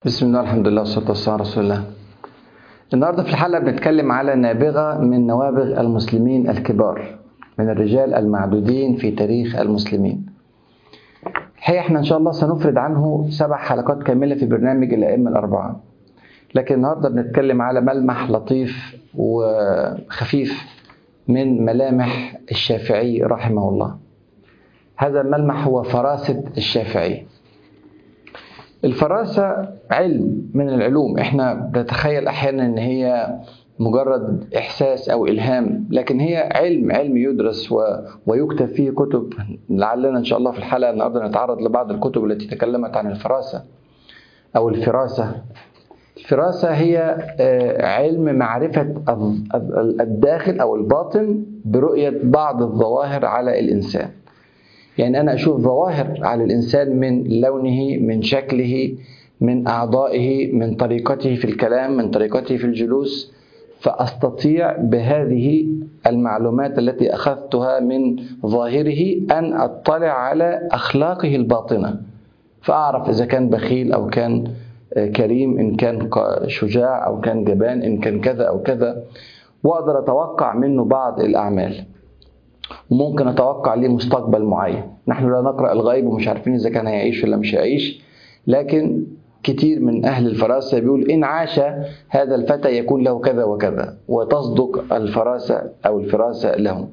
بسم الله الحمد لله والصلاة والسلام على رسول الله. النهاردة في الحلقة بنتكلم على نابغة من نوابغ المسلمين الكبار، من الرجال المعدودين في تاريخ المسلمين. الحقيقة احنا ان شاء الله سنفرد عنه 7 حلقات كاملة في برنامج الأئمة الأربعة، لكن النهاردة بنتكلم على ملمح لطيف وخفيف من ملامح الشافعي رحمه الله. هذا الملمح هو فراسة الشافعي. الفراسة علم من العلوم، احنا بنتخيل احيانا ان هي مجرد احساس او الهام، لكن هي علم يدرس ويكتب فيه كتب. لعلنا ان شاء الله في الحلقة النهارده نتعرض لبعض الكتب التي تكلمت عن الفراسة او الفراسة. الفراسة هي علم معرفة الداخل او الباطن برؤية بعض الظواهر على الانسان. يعني أنا أشوف ظواهر على الإنسان من لونه، من شكله، من أعضائه، من طريقته في الكلام، من طريقته في الجلوس، فأستطيع بهذه المعلومات التي أخذتها من ظاهره أن أطلع على أخلاقه الباطنة، فأعرف إذا كان بخيل أو كان كريم، إن كان شجاع أو كان جبان، إن كان كذا أو كذا، وأقدر أتوقع منه بعض الأعمال، وممكن أتوقع ليه مستقبل معين. نحن لا نقرأ الغيب ومش عارفين إذا كان هيعيش ولا مش هيعيش، لكن كتير من أهل الفراسة بيقول إن عاش هذا الفتى يكون له كذا وكذا، وتصدق الفراسة أو الفراسة لهم.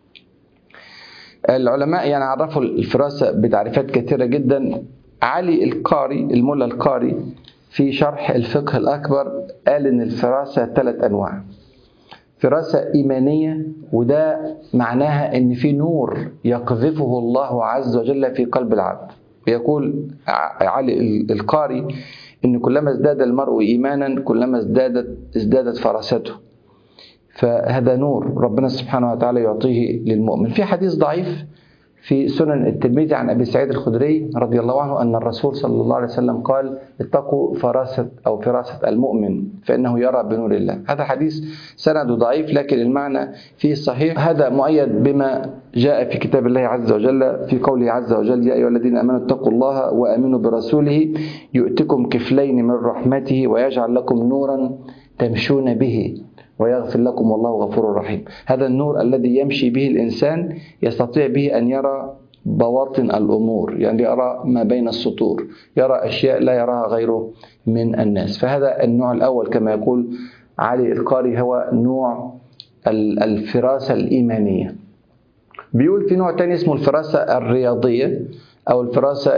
العلماء يعني عرفوا الفراسة بتعريفات كثيرة جدا. علي القاري، الملا القاري، في شرح الفقه الأكبر قال إن الفراسة 3 أنواع. فراسة إيمانية، وده معناها إن في نور يقذفه الله عز وجل في قلب العبد. ويقول علي القاري إن كلما ازداد المرء إيمانا كلما ازدادت فراسته. فهذا نور ربنا سبحانه وتعالى يعطيه للمؤمن. في حديث ضعيف في سنن الترمذي عن أبي سعيد الخدري رضي الله عنه أن الرسول صلى الله عليه وسلم قال: اتقوا فراسة المؤمن فإنه يرى بنور الله. هذا حديث سنده ضعيف، لكن المعنى فيه صحيح. هذا مؤيد بما جاء في كتاب الله عز وجل في قوله عز وجل: يا أيها الذين آمنوا اتقوا الله وآمنوا برسوله يؤتكم كفلين من رحمته ويجعل لكم نورا تمشون به ويغفر لكم والله غفور رحيم. هذا النور الذي يمشي به الإنسان يستطيع به أن يرى بواطن الأمور، يعني يرى ما بين السطور، يرى أشياء لا يراها غيره من الناس. فهذا النوع الأول كما يقول علي القاري هو نوع الفراسة الإيمانية. بيقول في نوع تاني اسمه الفراسة الرياضية أو الفراسة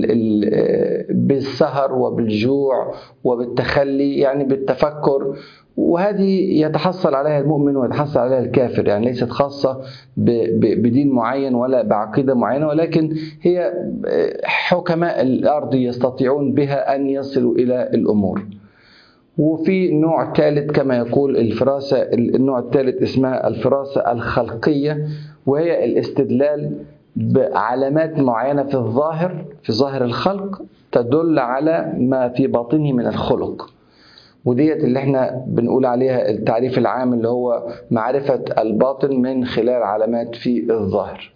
بالسهر وبالجوع وبالتخلي، يعني بالتفكر، وهذه يتحصل عليها المؤمن ويتحصل عليها الكافر. يعني ليست خاصة بدين معين ولا بعقيدة معينة، ولكن هي حكماء الأرض يستطيعون بها أن يصلوا إلى الأمور. وفي نوع ثالث كما يقول الفراسة، النوع الثالث اسمها الفراسة الخلقية، وهي الاستدلال بعلامات معينة في ظاهر الخلق تدل على ما في باطنه من الخلق. وديت اللي احنا بنقول عليها التعريف العام اللي هو معرفة الباطن من خلال علامات في الظاهر.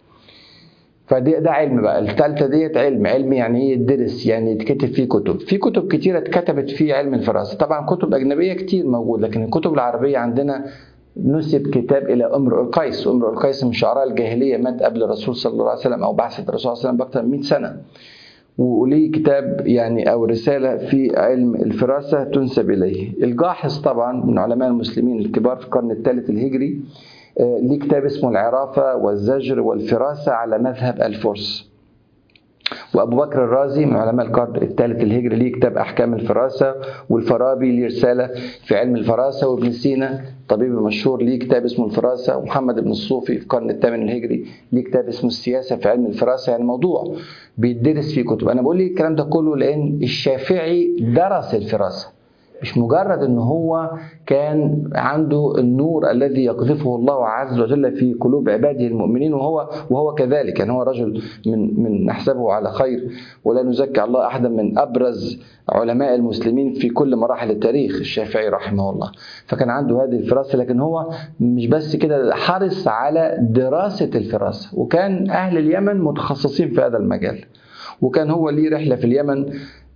ده علم بقى. الثالثة ديت علم يعني يدرس، يعني يتكتب فيه كتب. في كتب كتيرة اتكتبت في علم الفراسة، طبعا كتب أجنبية كتير موجود، لكن الكتب العربية عندنا نسب كتاب إلى امرؤ القيس. وامرؤ القيس من شعراء الجاهلية، مات قبل الرسول صلى الله عليه وسلم أو بعثة الرسول صلى الله عليه وسلم بأكثر من 100 سنة، وليه كتاب يعني أو رسالة في علم الفراسة تنسب إليه. الجاحظ طبعا من علماء المسلمين الكبار في القرن الثالث الهجري، ليه كتاب اسمه العرافة والزجر والفراسة على مذهب الفرس. وأبو بكر الرازي من علماء القرن الثالث الهجري ليه كتاب أحكام الفراسة. والفارابي ليه رسالة في علم الفراسة. وابن سينا طبيب مشهور ليه كتاب اسمه الفراسة. ومحمد بن الصوفي في القرن الثامن الهجري ليه كتاب اسمه السياسة في علم الفراسة. يعني موضوع بيدرس فيه كتب. أنا بقول لي الكلام ده كله لأن الشافعي درس الفراسة، مش مجرد ان هو كان عنده النور الذي يقذفه الله عز وجل في قلوب عباده المؤمنين، وهو كذلك. يعني هو رجل من نحسبه على خير ولا نزكي الله احدا، من ابرز علماء المسلمين في كل مراحل التاريخ الشافعي رحمه الله. فكان عنده هذه الفراسة، لكن هو مش بس كده، حرص على دراسة الفراسة. وكان اهل اليمن متخصصين في هذا المجال، وكان هو ليه رحلة في اليمن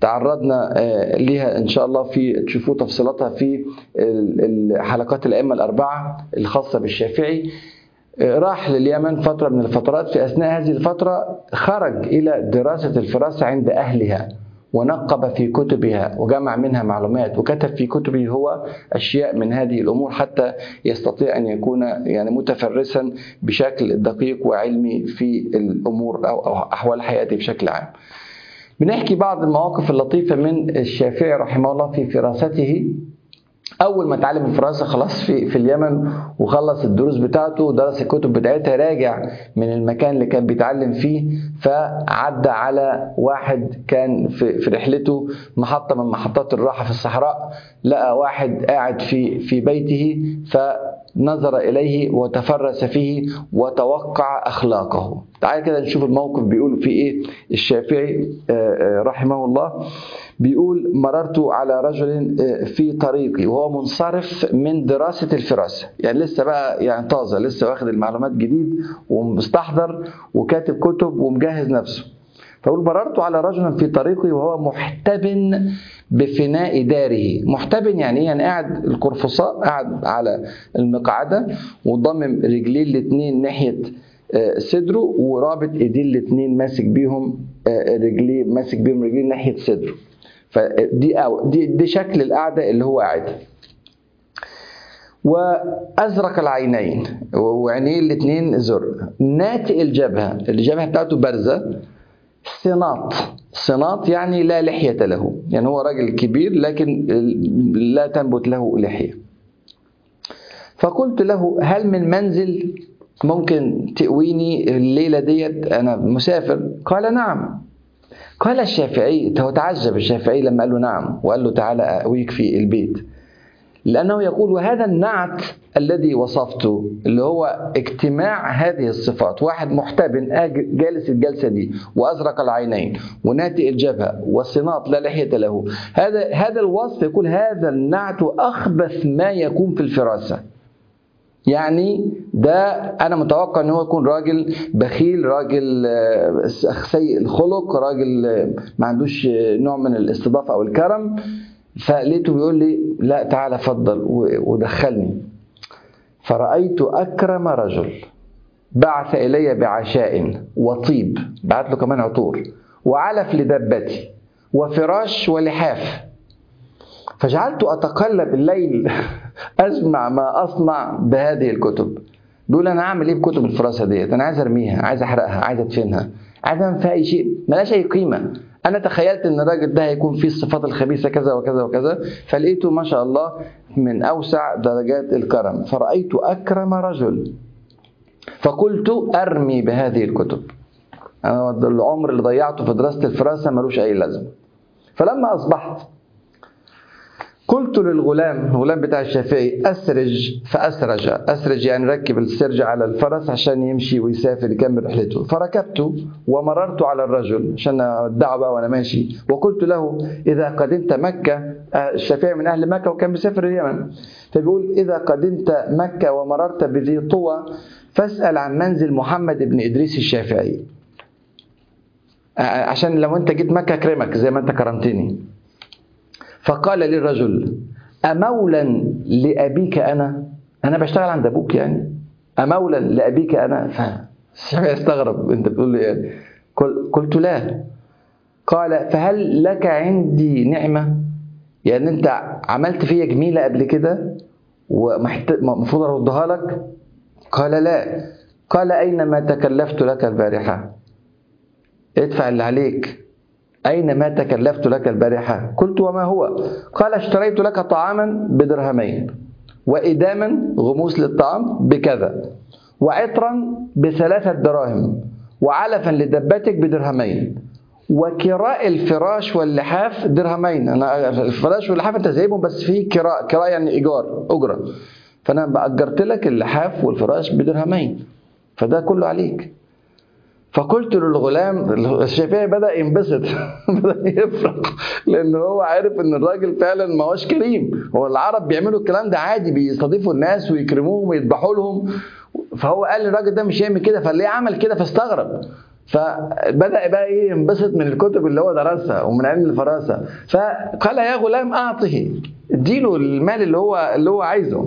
تعرضنا ليها إن شاء الله تشوفوا تفصيلاتها في حلقات الأئمة الأربعة الخاصة بالشافعي. راح لليمن فترة من الفترات، في أثناء هذه الفترة خرج إلى دراسة الفراسة عند أهلها، ونقب في كتبها وجمع منها معلومات، وكتب في كتبه هو أشياء من هذه الأمور حتى يستطيع أن يكون يعني متفرسا بشكل دقيق وعلمي في الأمور أو أحوال حياته بشكل عام. بنحكي بعض المواقف اللطيفة من الشافعي رحمه الله في فراسته. أول ما تعلم الفراسة خلاص في اليمن وخلص الدروس بتاعته ودرس الكتب بتاعتها، راجع من المكان اللي كان بيتعلم فيه، فعدى على واحد كان في رحلته محطة من محطات الراحة في الصحراء، لقى واحد قاعد في بيته فنظر إليه وتفرس فيه وتوقع أخلاقه. تعال كده نشوف الموقف بيقول فيه إيه الشافعي رحمه الله. بيقول: مررت على رجل في طريقي وهو منصرف من دراسة الفراسة، يعني لسه بقى يعني طازة، لسه واخد المعلومات جديد ومستحضر وكاتب كتب ومجهز نفسه. فقول: مررت على رجل في طريقي وهو محتبن بفناء داره. محتبن يعني ايه؟ يعني قاعد القرفصاء، قاعد على المقعدة وضمم رجليه الاثنين ناحية صدره، ورابط ايديه الاثنين ماسك بيهم رجليه، ماسك بيهم رجليه ناحية صدره. فدي شكل القعدة اللي هو قاعدها. وأزرق العينين وعينيه الاثنين زرق، ناتئ الجبهة بتاعته بارزة، صناط يعني لا لحية له، يعني هو راجل كبير لكن لا تنبت له لحية. فقلت له: هل من منزل ممكن تأويني الليلة ديت، أنا مسافر؟ قال: نعم. قال الشافعي، هو تعجب الشافعي لما قال له نعم وقال له: تعالى أويك في البيت، لأنه يقول: وهذا النعت الذي وصفته اللي هو اجتماع هذه الصفات، واحد محتبن جالس الجلسة دي وأزرق العينين وناتئ الجبهة وصناط لا لحية له، هذا الوصف يقول هذا النعت أخبث ما يكون في الفراسة. يعني ده أنا متوقع أنه يكون راجل بخيل، راجل سيء الخلق، راجل ما عندوش نوع من الاستضافة أو الكرم. فلقيته بيقول لي: لا تعالى فضل ودخلني. فرأيت أكرم رجل بعث إلي بعشاء وطيب، بعت له كمان عطور وعلف لدبتي وفراش ولحاف. فجعلت أتقلب الليل أجمع ما أصنع بهذه الكتب. بيقول: أنا أعمل إيه بكتب الفراسة ديت؟ أنا عايز أرميها، عايز أحرقها، عايز أدفنها، عايز أعمل فيها أي شيء ملاش أي قيمة. أنا تخيلت إن الراجل ده هيكون فيه الصفات الخبيثة كذا وكذا وكذا، فلقيته ما شاء الله من أوسع درجات الكرم. فرأيت أكرم رجل فقلت: أرمي بهذه الكتب، أنا العمر اللي ضيعته في دراسة الفراسة ملوش أي لازمة. فلما أصبحت قلت للغلام، الغلام بتاع الشافعي: أسرج. فأسرج، أسرج يعني ركب السرج على الفرس عشان يمشي ويسافر يكمل رحلته. فركبت ومررت على الرجل عشان أدعه بقى وأنا ماشي، وقلت له: إذا قدمت مكة، الشافعي من أهل مكة وكان بيسافر اليمن، فبيقول: إذا قدمت مكة ومررت بذي طوى فاسأل عن منزل محمد بن إدريس الشافعي، عشان لو أنت جيت مكة أكرمك زي ما أنت كرمتني. فقال لي الرجل: أمولا لأبيك أنا بشتغل عند أبوك يعني؟ أمولا لأبيك أنا؟ فالشافعي استغرب: أنت بتقول لي يعني؟ قلت: لا. قال: فهل لك عندي نعمة؟ يعني أنت عملت فيا جميلة قبل كده ومفروض أردها لك؟ قال: لا. قال: أين ما تكلفت لك البارحة؟ ادفع اللي عليك. أين ما تكلفت لك البارحة؟ قلت: وما هو؟ قال: اشتريت لك طعاما بدرهمين، وإداما غموس للطعام بكذا، وعطرا ب3 دراهم، وعلفا لدبتك بدرهمين، وكراء الفراش واللحاف درهمين. أنا الفراش واللحاف أنت زيبهم بس فيه كراء يعني إيجار، أجرة، فأنا بأجرت لك اللحاف والفراش بدرهمين، فده كله عليك. فقلت للغلام، الشافعي بدأ ينبسط بدأ يفرح، لأنه هو عارف إن الراجل فعلا ما هوش كريم. هو العرب بيعملوا الكلام ده عادي، بيستضيفوا الناس ويكرموهم ويذبحوا لهم. فهو قال للراجل ده مش هيعمل كده، فليه عمل كده؟ فاستغرب. فبدأ بقى ينبسط من الكتب اللي هو درسها ومن علم الفراسة. فقال يا غلام أعطه، اديله المال اللي هو عايزه.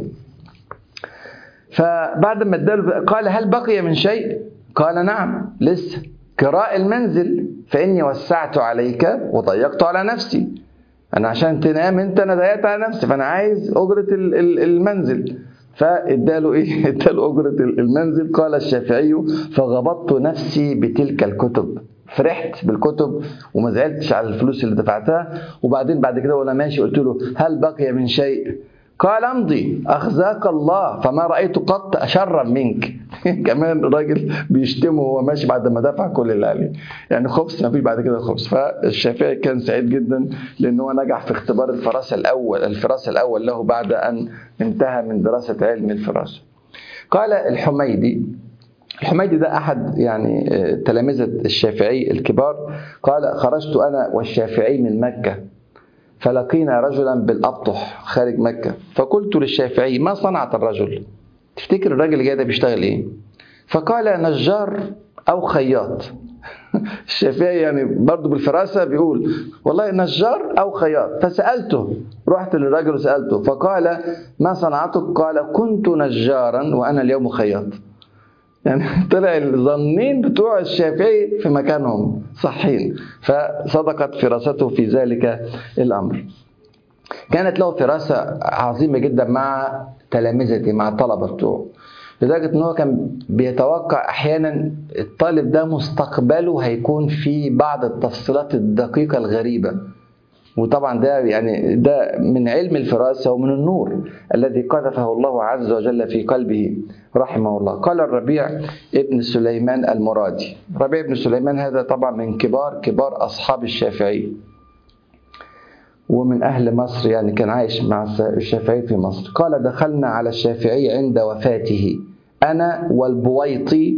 فبعد ما اداله قال هل بقي من شيء؟ قال نعم لسه، كراء المنزل فإني وسعت عليك وضيقت على نفسي. أنا عشان تنام أنت أنا ضيقت على نفسي، فأنا عايز أجرة المنزل. فاداله اداله أجرة المنزل. قال الشافعي فغبطت نفسي بتلك الكتب، فرحت بالكتب وما زعلتش على الفلوس اللي دفعتها. وبعدين بعد كده وانا ماشي قلت له هل بقي من شيء؟ قال امضي اخزاك الله فما رايت قط اشرا منك. كمان الراجل بيشتمه وهو ماشي بعد ما دفع كل اللي عليه، يعني خبز ما فيش بعد كده خبز. فالشافعي كان سعيد جدا لان هو نجح في اختبار الفراسه الاول له بعد ان انتهى من دراسه علم الفراسه. قال الحميدي ده أحد يعني تلامذة الشافعي الكبار، قال خرجت أنا والشافعي من مكة فلقينا رجلا بالأبطح خارج مكة، فقلت للشافعي ما صنعت الرجل؟ تفتكر الراجل اللي جاي ده بيشتغل إيه؟ فقال نجار أو خياط. الشافعي يعني برضو بالفراسة بيقول والله نجار أو خياط. فسألته، رحت للراجل وسألته فقال ما صنعتك؟ قال كنت نجارا وأنا اليوم خياط. يعني طلع الظنين بتوع الشافعي في مكانهم صحين، فصدقت فراسته في ذلك الأمر. كانت له فراسة عظيمة جدا مع تلامذته، مع الطلبة بتوعه، لدرجة أنه كان بيتوقع أحيانا الطالب ده مستقبله هيكون في بعض التفصيلات الدقيقة الغريبة. وطبعا ده من علم الفراسة ومن النور الذي قذفه الله عز وجل في قلبه رحمه الله. قال الربيع ابن سليمان المرادي، ربيع ابن سليمان هذا طبعا من كبار أصحاب الشافعي ومن أهل مصر، يعني كان عايش مع الشافعي في مصر. قال دخلنا على الشافعي عند وفاته أنا والبويطي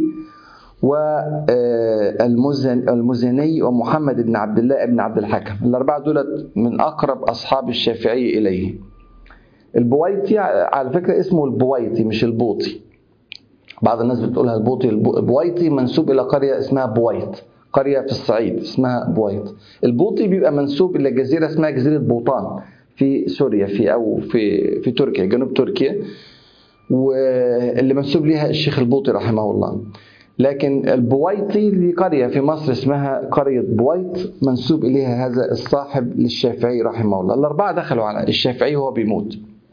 والمزني ومحمد بن عبد الله بن عبد الحكم. الأربعة دول من أقرب أصحاب الشافعي إليه. البويطي على فكرة اسمه البويطي مش البوطي، بعض الناس بتقولها البوطي. البويطي منسوب إلى قرية اسمها بويط، قرية في الصعيد اسمها بويط. البوطي بيبقى منسوب إلى جزيرة اسمها جزيرة بوطان في سوريا في تركيا، جنوب تركيا، واللي منسوب ليها الشيخ البوطي رحمه الله. لكن البويطي دي قرية في مصر اسمها قرية بويط منسوب إليها هذا الصاحب للشافعي رحمه الله. الأربعة دخلوا على الشافعي وهو بيموت،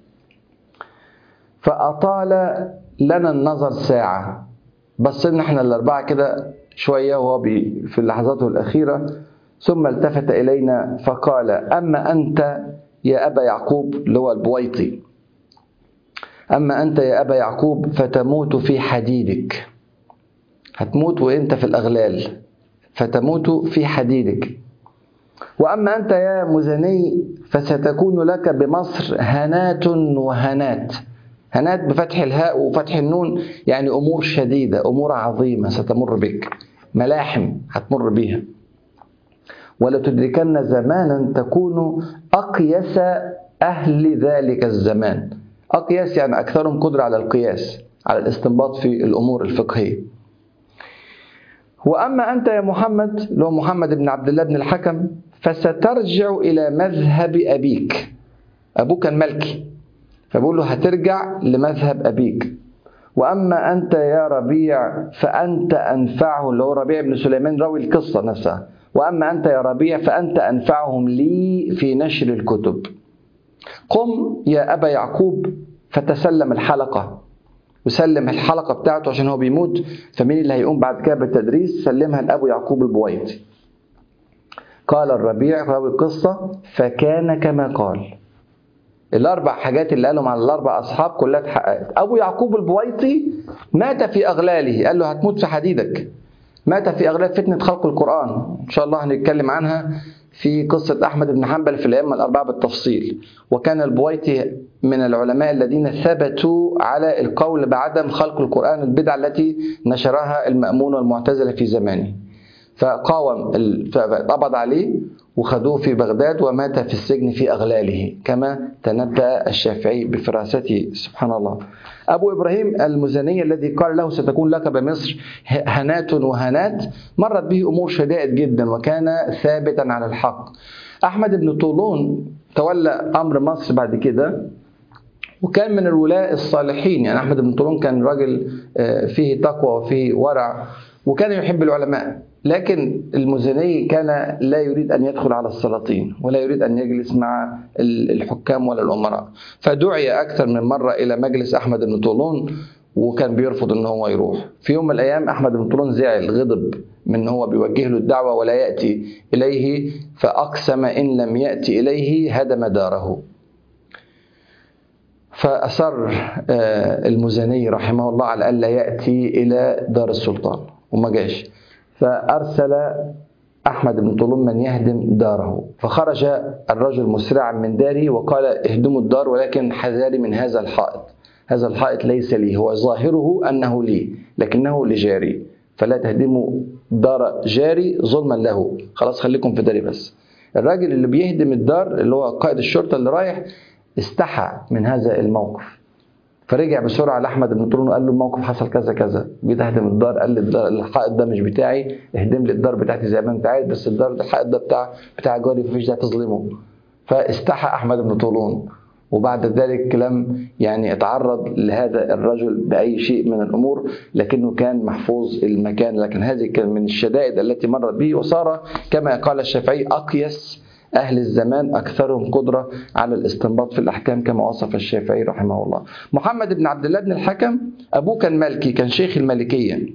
فأطال لنا النظر ساعة، بس إن احنا الأربعة كده شوية وهو في لحظاته الأخيرة، ثم التفت إلينا فقال أما أنت يا أبا يعقوب، اللي هو البويطي، أما أنت يا أبا يعقوب فتموت في حديدك، هتموت وإنت في الأغلال، فتموت في حديدك. وأما أنت يا مزني فستكون لك بمصر هنات وهنات، هنات بفتح الهاء وفتح النون، يعني أمور شديدة، أمور عظيمة ستمر بك، ملاحم هتمر بيها. ولتدركن زمانا تكون أقيس أهل ذلك الزمان. أقيس يعني أكثرهم قدرة على القياس، على الاستنباط في الأمور الفقهية. وأما أنت يا محمد، اللي هو محمد بن عبد الله بن الحكم، فسترجع إلى مذهب أبيك. أبوك كان ملكي، فبقول له هترجع لمذهب أبيك. وأما أنت يا ربيع فأنت أنفعه، اللي هو ربيع بن سليمان راوي القصة نفسها. وأما أنت يا ربيع فأنت أنفعهم لي في نشر الكتب. قم يا أبا يعقوب فتسلم الحلقة، وسلم الحلقة بتاعته عشان هو بيموت، فمين اللي هيقوم بعد كده بالتدريس؟ سلمها لأبو يعقوب البويطي. قال الربيع راوي القصة فكان كما قال. الأربع حاجات اللي قالهم على الأربع أصحاب كلها اتحققت. أبو يعقوب البويطي مات في أغلاله، قال له هتموت في حديدك، مات في أغلال فتنة خلق القرآن، إن شاء الله هنتكلم عنها في قصة أحمد بن حنبل في الأئمة الأربعة بالتفصيل. وكان البويطي من العلماء الذين ثبتوا على القول بعدم خلق القرآن، البدعة التي نشرها المأمون والمعتزلة في زمانه. فقاوم، فقبض عليه وخدوه في بغداد ومات في السجن في أغلاله كما تنبأ الشافعي بفراسته. سبحان الله. أبو إبراهيم المزني الذي قال له ستكون لك بمصر هنات وهنات، مرت به أمور شدائد جدا وكان ثابتا على الحق. أحمد بن طولون تولى أمر مصر بعد كده وكان من الولاة الصالحين. يعني أحمد بن طولون كان راجل فيه تقوى وفيه ورع وكان يحب العلماء، لكن المزني كان لا يريد أن يدخل على السلاطين ولا يريد أن يجلس مع الحكام ولا الأمراء، فدعي أكثر من مرة إلى مجلس أحمد بن طولون وكان بيرفض أنه هو يروح. في يوم من الأيام أحمد بن طولون زعل، غضب من أنه هو بيوجه له الدعوة ولا يأتي إليه، فأقسم إن لم يأتي إليه هدم داره. فأصر المزني رحمه الله على ألا يأتي إلى دار السلطان وما جاش، فأرسل أحمد بن طولون من يهدم داره. فخرج الرجل مسرعا من داره وقال اهدموا الدار ولكن حذاري من هذا الحائط، هذا الحائط ليس لي، هو ظاهره أنه لي لكنه لجاري، فلا تهدموا دار جاري ظلما له، خلاص خليكم في داري بس. الراجل اللي بيهدم الدار اللي هو قائد الشرطة اللي رايح استحى من هذا الموقف، فرجع بسرعة لأحمد بن طولون وقال له الموقف حصل كذا كذا، جيت اهدم الدار، قال لي الحائط ده مش بتاعي، اهدم لي الدار بتاعتي زي ما انت عايز، بس الدار ده الحائط ده بتاع جاري مفيش داعي تظلمه. فاستحى أحمد بن طولون، وبعد ذلك لم يعني اتعرض لهذا الرجل بأي شيء من الأمور، لكنه كان محفوظ المكان. لكن هذه كان من الشدائد التي مرت به، وصار كما قال الشافعي أقيس أهل الزمان أكثرهم قدرة على الاستنباط في الأحكام كما وصف الشافعي رحمه الله. محمد بن عبد الله بن الحكم أبوه كان مالكي، كان شيخ المالكية،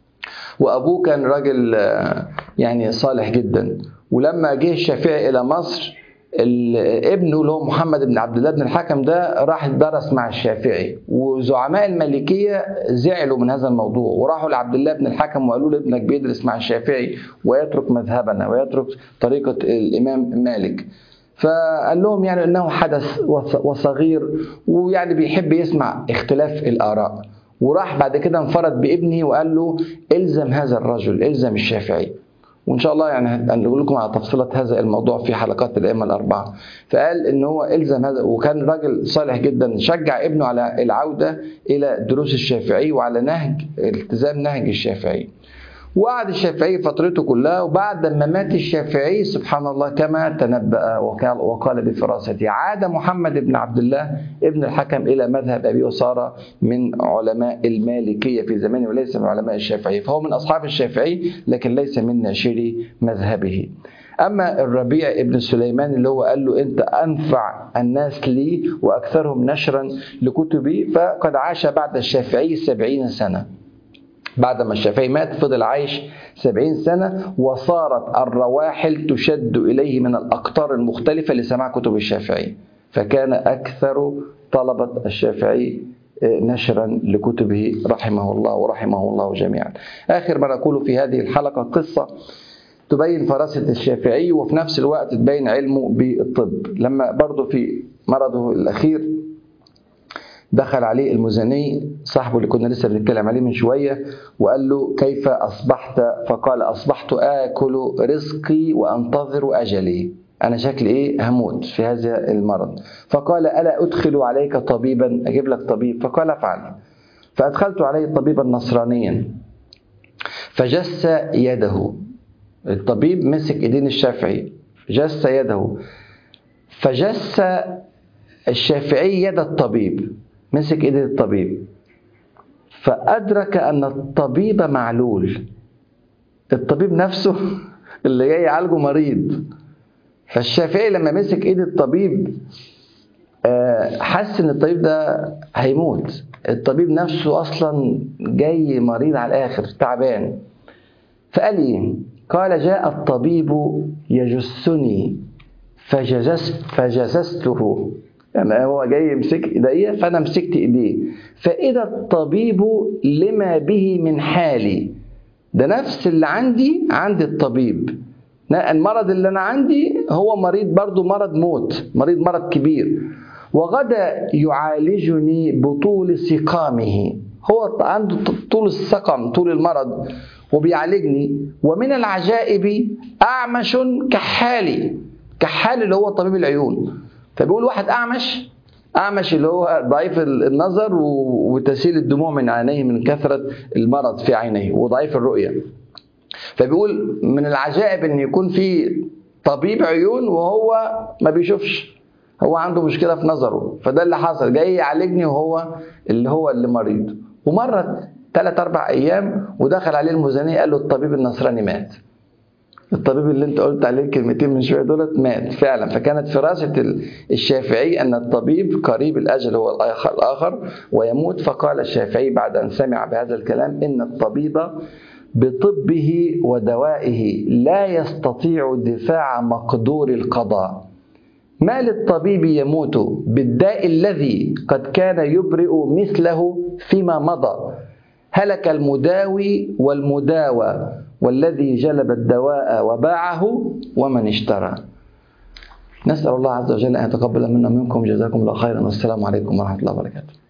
وأبوه كان راجل يعني صالح جدا. ولما جه الشافعي إلى مصر ابنه اللي هو محمد بن عبد الله بن الحكم ده راح درس مع الشافعي، وزعماء المالكية زعلوا من هذا الموضوع وراحوا لعبد الله بن الحكم وقالوا له ابنك بيدرس مع الشافعي ويترك مذهبنا ويترك طريقة الإمام مالك. فقال لهم يعني أنه حدث وصغير ويعني بيحب يسمع اختلاف الآراء، وراح بعد كده انفرد بابنه وقال له الزم هذا الرجل، الزم الشافعي. وإن شاء الله يعني هنقول لكم على تفصيلات هذا الموضوع في حلقات الأئمة الأربعة. فقال إن هو إلزم هذا، وكان راجل صالح جدا، شجع ابنه على العودة إلى دروس الشافعي وعلى التزام نهج الشافعي. وقعد الشافعي فترته كلها، وبعد ما مات الشافعي سبحان الله كما تنبأ وقال بفراسته عاد محمد بن عبد الله ابن الحكم إلى مذهب أبيه وصار من علماء المالكية في زمانه وليس من علماء الشافعي، فهو من أصحاب الشافعي لكن ليس من ناشري مذهبه. أما الربيع ابن سليمان اللي هو قال له أنت أنفع الناس لي وأكثرهم نشرا لكتبي، فقد عاش بعد الشافعي 70 سنة. بعد ما الشافعي مات فضل عايش 70 سنة، وصارت الرواحل تشد إليه من الأقطار المختلفة لسماع كتب الشافعي، فكان أكثر طلبة الشافعي نشرا لكتبه رحمه الله ورحمه الله جميعا. آخر ما نقوله في هذه الحلقة قصة تبين فراسة الشافعي وفي نفس الوقت تبين علمه بالطب. لما برضو في مرضه الأخير دخل عليه المزني صاحبه اللي كنا لسه بنتكلم عليه من شوية وقال له كيف أصبحت؟ فقال أصبحت آكل رزقي وأنتظر أجلي، أنا شكل إيه هموت في هذا المرض. فقال ألا أدخل عليك طبيبا، أجيب لك طبيب؟ فقال افعل. فأدخلت عليه طبيبا نصرانيا فجس يده، الطبيب مسك إيدين الشافعي جس يده، فجس الشافعي يد الطبيب، مسك ايد الطبيب، فأدرك أن الطبيب معلول، الطبيب نفسه اللي جاي يعالجه مريض. فالشافعي لما مسك ايد الطبيب حس ان الطبيب ده هيموت، الطبيب نفسه أصلا جاي مريض على الآخر تعبان. فقال ايه؟ قال جاء الطبيب يجسني فجسسته، يعني هو جاي يمسك ايديا فانا مسكت ايديه، فاذا الطبيب لما به من حالي، ده نفس اللي عندي عند الطبيب، المرض اللي انا عندي هو مريض برضو مرض موت، مرض كبير، وغدا يعالجني بطول سقامه، هو عنده طول السقم، طول المرض، وبيعالجني. ومن العجائب أعمش كحالي. كحالي اللي هو طبيب العيون. فبيقول واحد أعمش اللي هو ضعيف النظر وتسيل الدموع من عينيه من كثرة المرض في عينيه وضعيف الرؤية. فبيقول من العجائب أن يكون في طبيب عيون وهو ما بيشوفش، هو عنده مشكلة في نظره. فده اللي حصل، جاي يعالجني وهو اللي مريض. ومرت 3-4 أيام ودخل عليه المزني قال له الطبيب النصراني مات. الطبيب اللي انت قلت عليه كلمتين من شوية دولت مات فعلا. فكانت فراسة الشافعي أن الطبيب قريب الأجل هو الآخر ويموت. فقال الشافعي بعد أن سمع بهذا الكلام إن الطبيب بطبه ودوائه لا يستطيع دفاع مقدور القضاء. ما للطبيب يموت بالداء الذي قد كان يبرئ مثله فيما مضى. هلك المداوي والمداوى والذي جلب الدواء وباعه ومن اشترى. نسأل الله عز وجل أن يتقبل منا ومنكم. جزاكم الله خيرا والسلام عليكم ورحمة الله وبركاته.